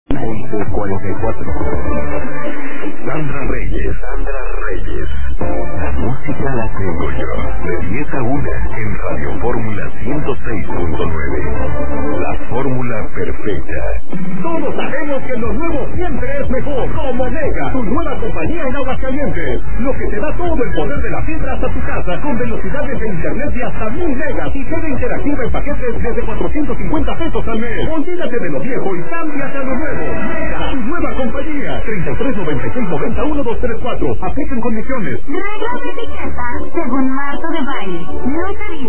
11:44. Sandra Reyes. La música la tengo yo. De 10 a 1 en Radio Fórmula 106.9. La fórmula perfecta. Todos sabemos que lo nuevo siempre es mejor. Como Mega, tu nueva compañía en Aguascalientes. Lo que te da todo el poder de la fibra hasta tu casa, con velocidades de internet de hasta 1000 megas y sede interactiva en paquetes desde 450 pesos al mes. Olvídate de lo viejo y cámbiate a lo nuevo. Mega, tu nueva compañía. 3396-91234. Apliquen condiciones. Reglas de etiqueta según Marta de Baile. No se